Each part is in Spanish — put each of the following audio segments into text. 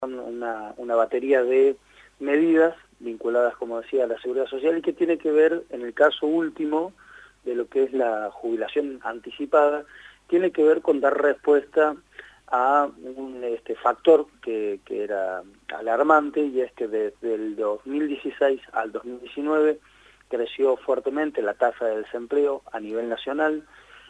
una batería de medidas vinculadas, como decía, a la seguridad social y que tiene que ver, en el caso último de lo que es la jubilación anticipada, tiene que ver con dar respuesta a un factor que era alarmante, y es que desde el 2016 al 2019 creció fuertemente la tasa de desempleo a nivel nacional.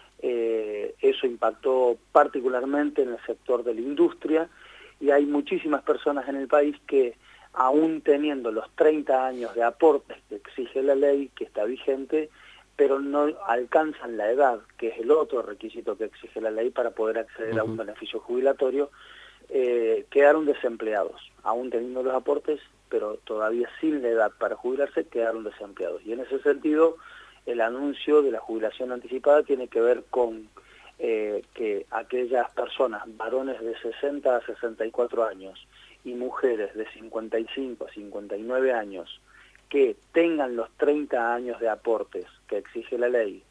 Eso impactó particularmente en el sector de la industria, y hay muchísimas personas en el país que, aún teniendo los 30 años de aportes que exige la ley, que está vigente, pero no alcanzan la edad, que es el otro requisito que exige la ley para poder acceder a un beneficio jubilatorio, quedaron desempleados, aún teniendo los aportes, pero todavía sin la edad para jubilarse, quedaron desempleados. Y en ese sentido, el anuncio de la jubilación anticipada tiene que ver con que aquellas personas, varones de 60 a 64 años y mujeres de 55 a 59 años, que tengan los 30 años de aportes que exige la ley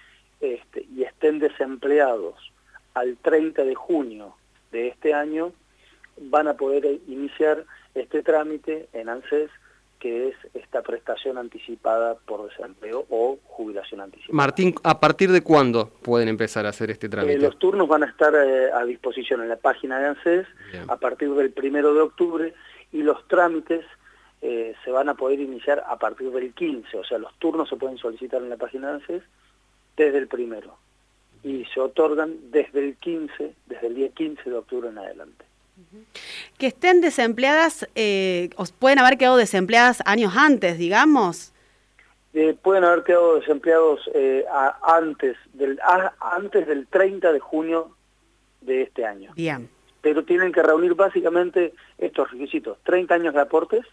y estén desempleados al 30 de junio de este año, van a poder iniciar este trámite en ANSES, que es esta prestación anticipada por desempleo o jubilación anticipada. Martín, ¿a partir de cuándo pueden empezar a hacer este trámite? Los turnos van a estar a disposición en la página de ANSES a partir del 1 de octubre, y los trámites se van a poder iniciar a partir del 15, o sea, los turnos se pueden solicitar en la página de ANSES desde el 1, y se otorgan desde el día 15 de octubre en adelante. Que estén desempleadas, pueden haber quedado desempleadas años antes, digamos. Pueden haber quedado desempleados antes del 30 de junio de este año. Bien. Pero tienen que reunir básicamente estos requisitos: 30 años de aportes,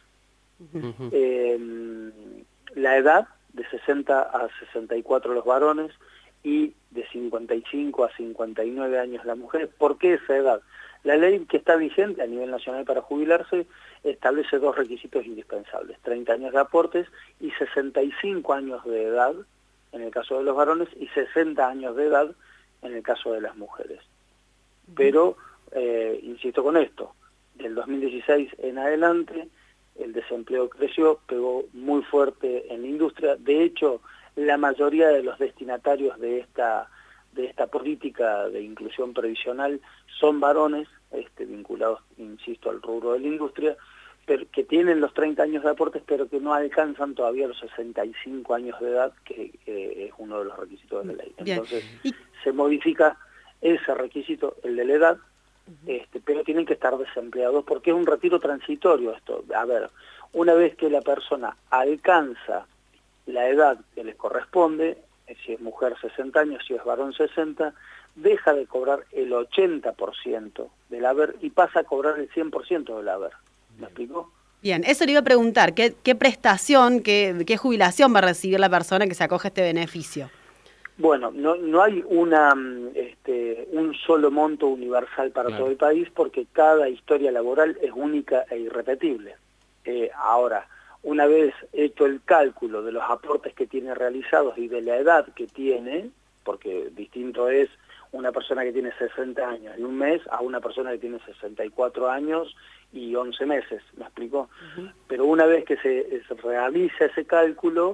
la edad de 60 a 64 los varones y de 55 a 59 años las mujeres. ¿Por qué esa edad? La ley que está vigente a nivel nacional para jubilarse establece dos requisitos indispensables: 30 años de aportes y 65 años de edad en el caso de los varones y 60 años de edad en el caso de las mujeres. Pero, insisto con esto, del 2016 en adelante el desempleo creció, pegó muy fuerte en la industria. De hecho, la mayoría de los destinatarios de esta política de inclusión previsional son varones, vinculados, insisto, al rubro de la industria, pero que tienen los 30 años de aportes, pero que no alcanzan todavía los 65 años de edad, que es uno de los requisitos de la ley. Entonces, se modifica ese requisito, el de la edad, pero tienen que estar desempleados, porque es un retiro transitorio esto. A ver, una vez que la persona alcanza la edad que le corresponde, si es mujer 60 años, si es varón 60, deja de cobrar el 80% del haber y pasa a cobrar el 100% del haber. ¿Me explico? Bien, eso le iba a preguntar, ¿qué prestación, qué jubilación va a recibir la persona que se acoge a este beneficio? Bueno, no hay un solo monto universal para todo el país, porque cada historia laboral es única e irrepetible. Ahora, una vez hecho el cálculo de los aportes que tiene realizados y de la edad que tiene, porque distinto es una persona que tiene 60 años y un mes a una persona que tiene 64 años y 11 meses, ¿me explico? Pero una vez que se realiza ese cálculo,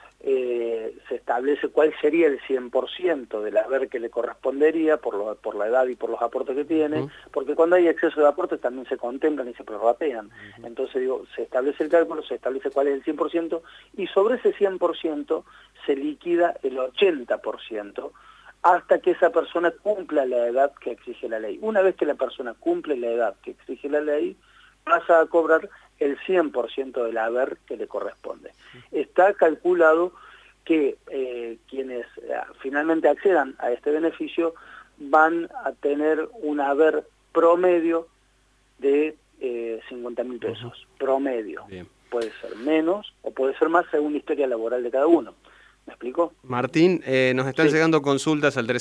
se establece cuál sería el 100% del haber que le correspondería por la edad y por los aportes que tiene, porque cuando hay exceso de aportes también se contemplan y se prorratean. Entonces, se establece el cálculo, se establece cuál es el 100%, y sobre ese 100% se liquida el 80%, hasta que esa persona cumpla la edad que exige la ley. Una vez que la persona cumple la edad que exige la ley, pasa a cobrar el 100% del haber que le corresponde. Está calculado que quienes finalmente accedan a este beneficio van a tener un haber promedio de 50.000 pesos, promedio. Bien. Puede ser menos o puede ser más según la historia laboral de cada uno. ¿Me explico? Martín, nos están llegando consultas al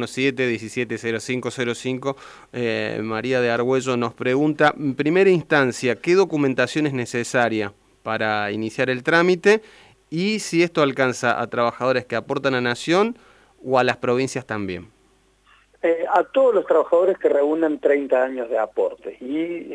3517-170505. María de Argüello nos pregunta, en primera instancia, ¿qué documentación es necesaria para iniciar el trámite? Y si esto alcanza a trabajadores que aportan a Nación o a las provincias también. A todos los trabajadores que reúnen 30 años de aportes. Y,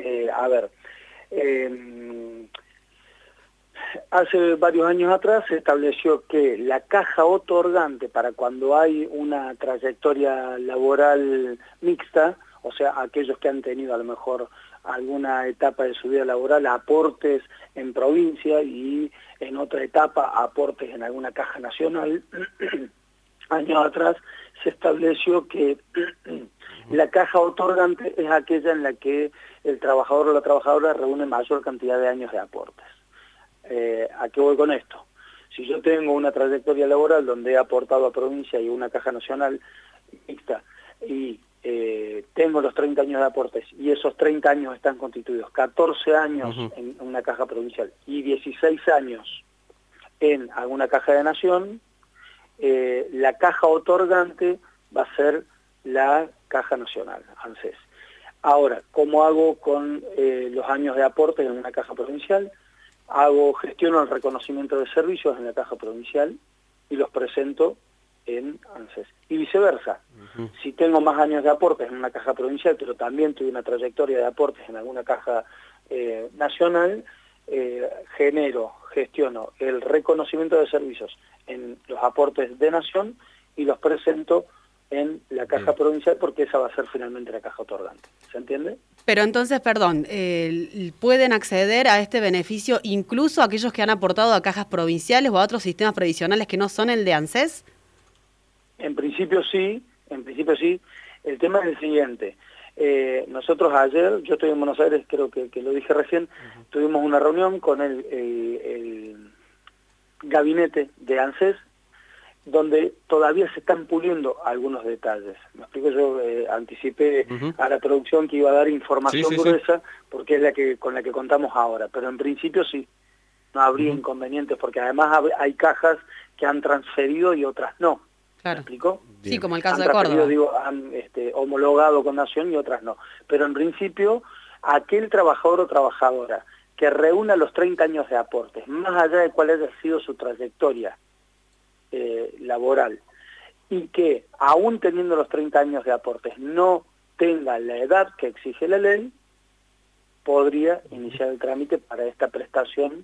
hace varios años atrás se estableció que la caja otorgante para cuando hay una trayectoria laboral mixta, o sea, aquellos que han tenido a lo mejor alguna etapa de su vida laboral, aportes en provincia y en otra etapa aportes en alguna caja nacional, años atrás se estableció que la caja otorgante es aquella en la que el trabajador o la trabajadora reúne mayor cantidad de años de aportes. ¿A qué voy con esto? Si yo tengo una trayectoria laboral donde he aportado a provincia y una caja nacional mixta y tengo los 30 años de aportes y esos 30 años están constituidos 14 años en una caja provincial y 16 años en alguna caja de nación, la caja otorgante va a ser la caja nacional, ANSES. Ahora, ¿cómo hago con los años de aportes en una caja provincial? Gestiono el reconocimiento de servicios en la caja provincial y los presento en ANSES. Y viceversa, si tengo más años de aportes en una caja provincial, pero también tuve una trayectoria de aportes en alguna caja nacional, gestiono el reconocimiento de servicios en los aportes de nación y los presento en la caja provincial porque esa va a ser finalmente la caja otorgante. ¿Se entiende? Pero entonces, perdón, ¿pueden acceder a este beneficio incluso aquellos que han aportado a cajas provinciales o a otros sistemas previsionales que no son el de ANSES? En principio sí. El tema es el siguiente. Nosotros ayer, yo estoy en Buenos Aires, creo que lo dije recién, tuvimos una reunión con el gabinete de ANSES, donde todavía se están puliendo algunos detalles. Me explico, yo anticipé a la producción que iba a dar información gruesa, porque es con la que contamos ahora, pero en principio sí, no habría inconvenientes, porque además hay cajas que han transferido y otras no. Claro. ¿Me explico? Sí, como el caso de Córdoba. Han homologado con Nación y otras no. Pero en principio, aquel trabajador o trabajadora que reúna los 30 años de aportes, más allá de cuál haya sido su trayectoria laboral, y que aún teniendo los 30 años de aportes no tenga la edad que exige la ley, podría iniciar el trámite para esta prestación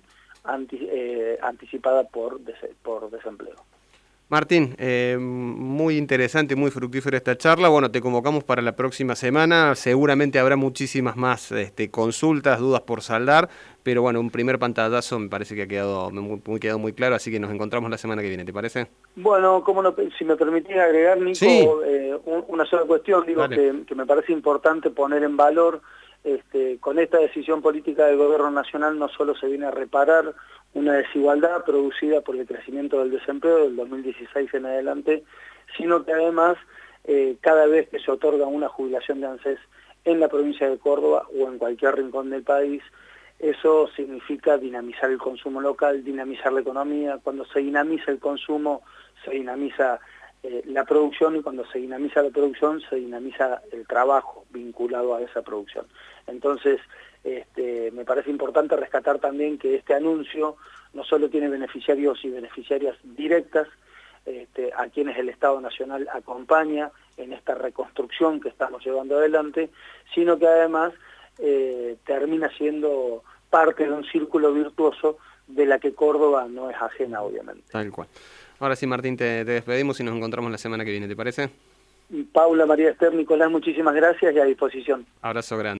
anticipada por desempleo. Martín, muy interesante, muy fructífera esta charla. Bueno, te convocamos para la próxima semana. Seguramente habrá muchísimas más consultas, dudas por saldar, pero bueno, un primer pantallazo me parece que ha quedado muy claro, así que nos encontramos la semana que viene, ¿te parece? Bueno, cómo no, si me permitís agregar, Nico, sí. Una sola cuestión, digo que me parece importante poner en valor, con esta decisión política del gobierno nacional no solo se viene a reparar una desigualdad producida por el crecimiento del desempleo del 2016 en adelante, sino que además cada vez que se otorga una jubilación de ANSES en la provincia de Córdoba o en cualquier rincón del país, eso significa dinamizar el consumo local, dinamizar la economía. Cuando se dinamiza el consumo, se dinamiza la producción, y cuando se dinamiza la producción, se dinamiza el trabajo vinculado a esa producción. Entonces, me parece importante rescatar también que este anuncio no solo tiene beneficiarios y beneficiarias directas, a quienes el Estado Nacional acompaña en esta reconstrucción que estamos llevando adelante, sino que además termina siendo parte de un círculo virtuoso de la que Córdoba no es ajena, obviamente. Tal cual. Ahora sí, Martín, te despedimos y nos encontramos la semana que viene, ¿te parece? Paula, María Esther, Nicolás, muchísimas gracias y a disposición. Abrazo grande.